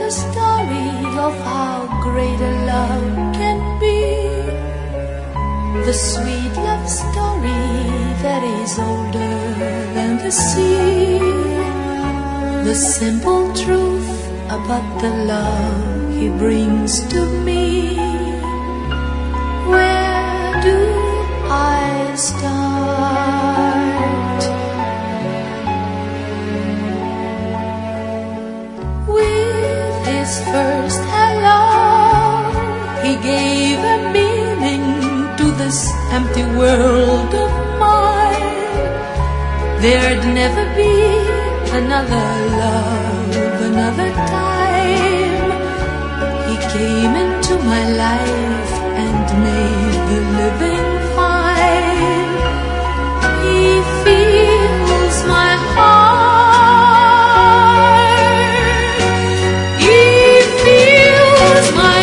the story of how great a love can be, the sweet love story that is older than the sea, the simple truth about the love he brings to me. Where do I start? With his first hello, he gave a meaning to this empty world of mine. There'd never be another love, another time. He came into my life and made the living fine. He fills my heart. He fills my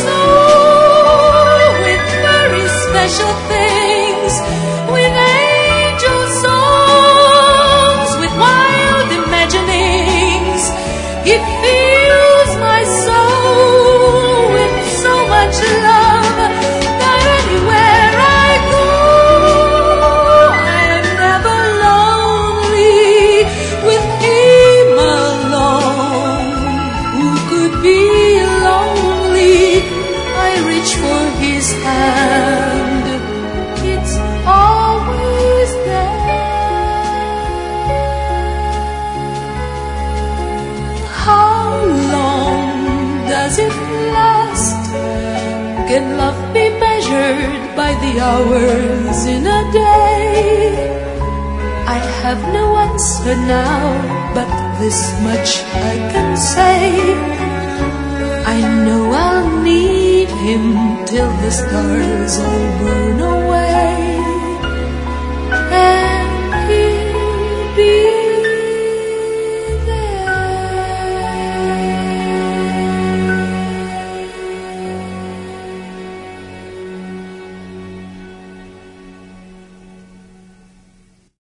soul with very special things, with angel songs, with wild imaginings. He fills my soul with so much love that anywhere I go, I am never lonely. With him alone, who could be lonely? I reach for his hand, it's always there. How long does it last? Can love be measured by the hours in a day? I have no answer now, but this much I can say. I know I'll need him till the stars all burn away.